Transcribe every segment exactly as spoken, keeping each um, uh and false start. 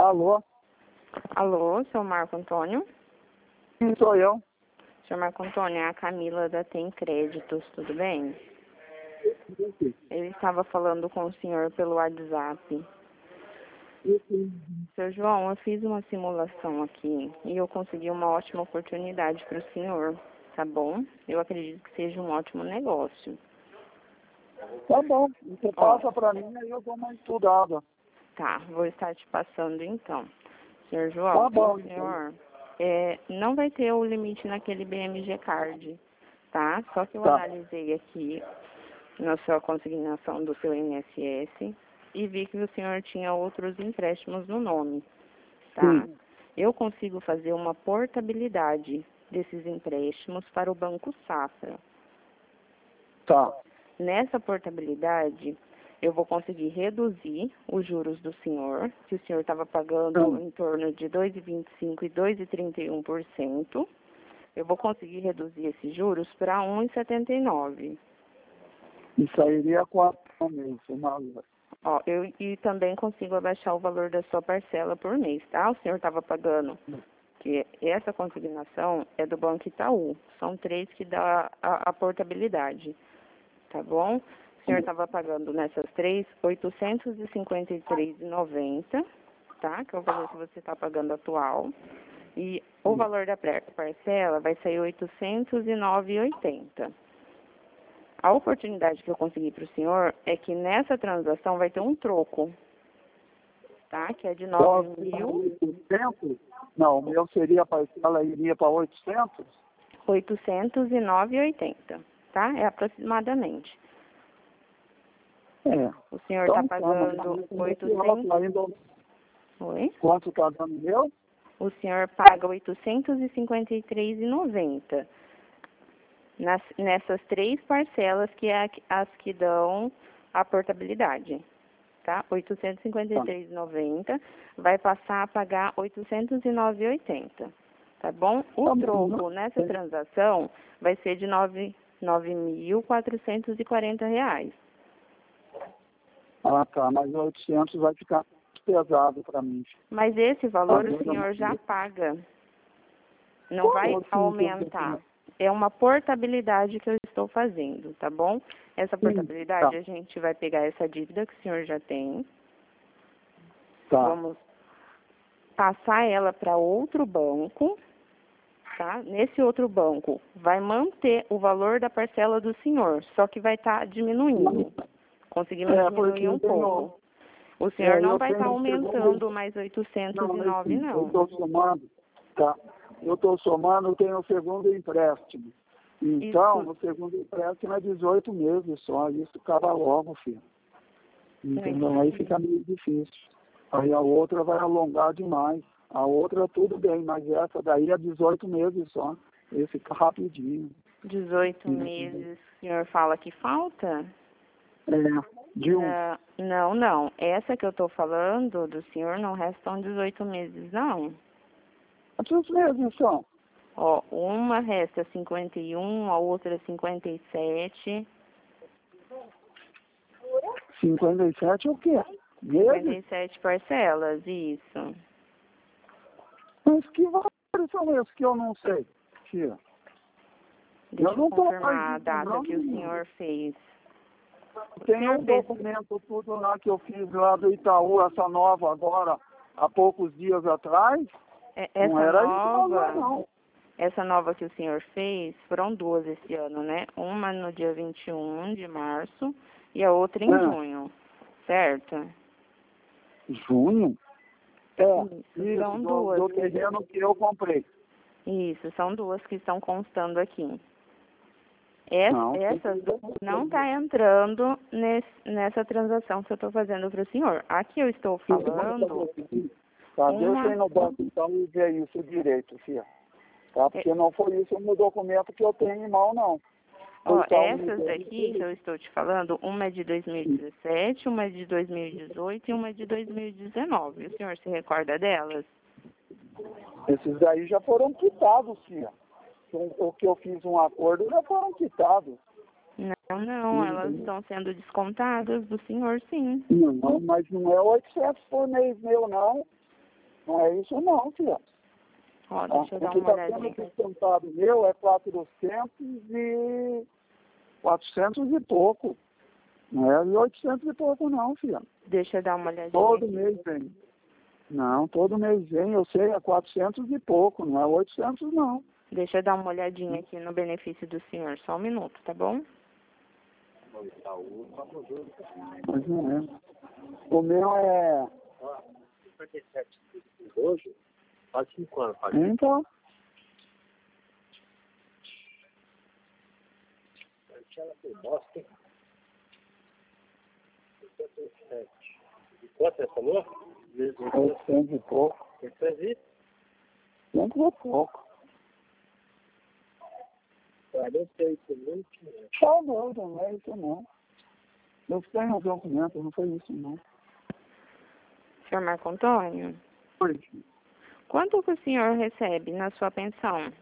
Alô? Alô, seu Marco Antônio? Sim, sou eu. Seu Marco Antônio, é a Camila da Tem Créditos, tudo bem? Ele estava falando com o senhor pelo WhatsApp. Seu João, eu fiz uma simulação aqui e eu consegui uma ótima oportunidade para o senhor, tá bom? Eu acredito que seja um ótimo negócio. Tá bom, você passa para mim, aí eu dou uma estudada. Tá, vou estar te passando então. Senhor João, Tá bom, o senhor, é, não vai ter o limite naquele B M G Card, tá? Só que eu Tá. analisei aqui na sua consignação do seu I N S S e vi que o senhor tinha outros empréstimos no nome, tá? Sim. Eu consigo fazer uma portabilidade desses empréstimos para o Banco Safra. Tá. Nessa portabilidade, eu vou conseguir reduzir os juros do senhor, que o senhor estava pagando Hum. em torno de dois vírgula vinte e cinco por cento e dois vírgula trinta e um por cento. Eu vou conseguir reduzir esses juros para um vírgula setenta e nove por cento. Isso aí iria quatro meses, uma hora. Ó, eu e também consigo abaixar o valor da sua parcela por mês, tá? O senhor estava pagando, que essa consignação é do Banco Itaú. São três que dá a, a portabilidade, tá bom? O senhor estava pagando nessas três oitocentos e cinquenta e três reais e noventa centavos, tá? Que é o valor que você está pagando atual. E o valor da pré- parcela vai sair oitocentos e nove reais e oitenta centavos. A oportunidade que eu consegui para o senhor é que nessa transação vai ter um troco, tá? Que é de nove mil oitocentos? Não, o meu seria a parcela, iria para oitocentos? oitocentos e nove reais e oitenta centavos, tá? É aproximadamente. É. O senhor Então, está tá, pagando mas oitocentos... ainda, Oi? quanto está dando meu? O senhor paga oitocentos e cinquenta e três reais e noventa centavos. Nas, nessas três parcelas que é as que dão a portabilidade, tá? oitocentos e cinquenta e três reais e noventa centavos, vai passar a pagar oitocentos e nove reais e oitenta centavos, tá bom? O Tá bom. troco nessa transação vai ser de nove mil quatrocentos e quarenta reais. Ah, tá, mas oitocentos vai ficar pesado para mim. Mas esse valor Ah, o senhor não. já paga, não vai Como assim, aumentar. É uma portabilidade que eu estou fazendo, tá bom? Essa Sim, portabilidade, tá. a gente vai pegar essa dívida que o senhor já tem, Tá. vamos passar ela para outro banco, tá? Nesse outro banco, vai manter o valor da parcela do senhor, só que vai estar diminuindo. Conseguimos É, diminuir porque um eu tenho- pouco. O senhor É, não eu vai estar tenho aumentando segundo- mais oitocentos Não, e mas nove, sim, eu não. estou somando, tá? Eu estou somando, eu tenho o segundo empréstimo. Então, Isso. o segundo empréstimo é dezoito meses só, isso acaba logo, filho. Entendeu? Aí fica meio difícil. Aí a outra vai alongar demais. A outra tudo bem, mas essa daí é dezoito meses só. Esse fica rapidinho. dezoito Uhum. meses, o senhor fala que falta? É, de um. Não, não, não. Essa que eu estou falando do senhor não restam dezoito meses, não. Quantos meses são? Ó, uma resta cinquenta e um, a outra cinquenta e sete. cinquenta e sete é o quê? cinquenta Meses? e sete parcelas, isso. Mas que valores são esses que eu não sei, tia? Deixa Eu eu não tô confirmar a mais data não, que o menino. senhor fez. Tem senhor um fez- documento tudo lá que eu fiz lá do Itaú, essa nova agora, há poucos dias atrás. É, Não Essa era isso nova, não. essa nova que o senhor fez, foram duas esse ano, né? Uma no dia vinte e um de março e a outra em É. junho, certo? Junho? É, Isso, isso, são do, duas. do terreno que eu comprei. Isso, são duas que estão constando aqui. Essa, Não. essas duas não está entrando nesse, nessa transação que eu estou fazendo para o senhor. Aqui eu estou falando... Tá, uma- deixa eu ir no banco então e ver isso direito, filha. Tá? Porque não foi isso no documento que eu tenho em mão, não. Ó, Então, essas me- daqui que eu estou te falando, uma é de dois mil e dezessete, uma é de dois mil e dezoito e uma é de dois mil e dezenove. O senhor se recorda delas? Esses daí já foram quitados, filha. O, o que eu fiz um acordo já foram quitados. Não, não, elas estão sendo descontadas do senhor, sim. Não, mas não é oitocentos por mês meu, não. Não é isso não, filha. Ó, deixa eu O dar que uma está sendo olhadinha. descontado meu é quatrocentos e... quatrocentos e pouco. Não é oitocentos e pouco não, filha. Deixa eu dar uma olhadinha Todo aqui. mês vem. Não, todo mês vem, eu sei, é quatrocentos e pouco, não é oitocentos não. Deixa eu dar uma olhadinha aqui no benefício do senhor. Só um minuto, tá bom? Mas não é. O meu é... cinquenta e sete hoje, faz cinco anos. Faz Então, ela foi bosta, hein? cinquenta e sete. E quanto você falou? oitocentos e pouco. oitocentos e oitocentos e pouco. quarenta e oito mil. Só não, não é isso não. Eu tenho os documentos, não foi isso não. Senhor Marco Antônio, Foi quanto que o senhor recebe na sua pensão?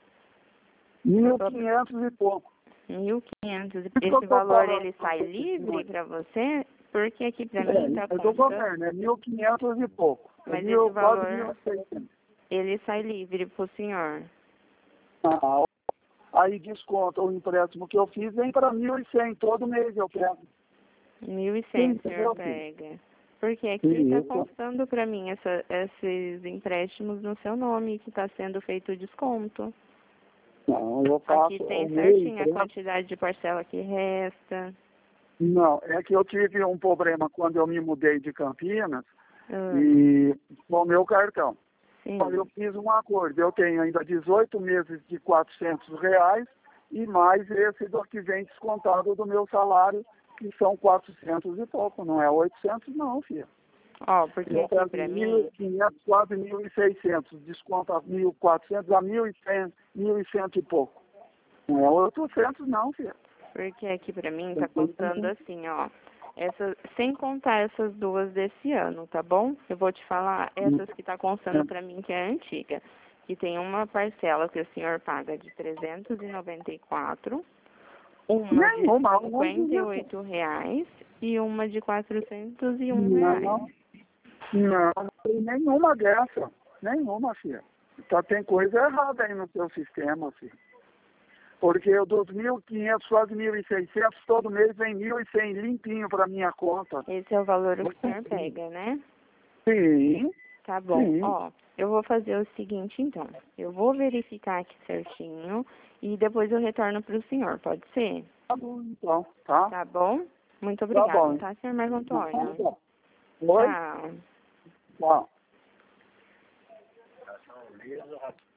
mil e quinhentos e pouco. mil e quinhentos. que eu Esse tô valor, falando ele pra sai você, livre senhora. para você? Porque aqui para É, mim tá é do constando. governo, é mil e quinhentos e pouco. É Mas mil, esse quase valor- mil e seiscentos. Ele sai livre pro senhor. Ah, aí desconta o empréstimo que eu fiz, vem para mil e cem, todo mês eu pego. mil e cem o Sim, senhor entendeu? pega. Porque aqui tá Isso. constando para mim essa, esses empréstimos no seu nome, que está sendo feito o desconto. Não, eu faço Aqui tem o certinho a mês, quantidade de parcela que resta. Não, é que eu tive um problema quando eu me mudei de Campinas Ah, e com o meu cartão. sim. Então, eu fiz um acordo. Eu tenho ainda dezoito meses de quatrocentos reais e mais esse do que vem descontado do meu salário, que são quatrocentos e pouco. Não é oitocentos não, filha. Ó, porque Eu aqui pego para mil e mim, quinhentos, quase mil e seiscentos. Desconta mil e quatrocentos a mil e cem, mil e cem e pouco. Não é oitocentos não, filha. porque aqui para mim tá constando assim, ó. Essa, sem contar essas duas desse ano, tá bom? Eu vou te falar essas que tá constando para mim que é antiga. Que tem uma parcela que o senhor paga de trezentos e noventa e quatro, uma de Nenhuma, cinquenta e oito reais e uma de quatrocentos e um Não, reais. não, não tem nenhuma dessa. Nenhuma, filha. Então tem coisa errada aí no seu sistema, filha. Porque eu dos mil e quinhentos, quase mil e seiscentos, todo mês vem mil e cem limpinho para minha conta. Esse é o valor que o senhor pega, né? Sim, Tá bom. sim. Ó, eu vou fazer o seguinte, então. Eu vou verificar aqui certinho e depois eu retorno para o senhor, pode ser? Tá bom, então, tá? Tá bom? Muito Tá obrigada, bom. tá, senhor Marco Antônio? Tá. Oi? Tchau. Tchau.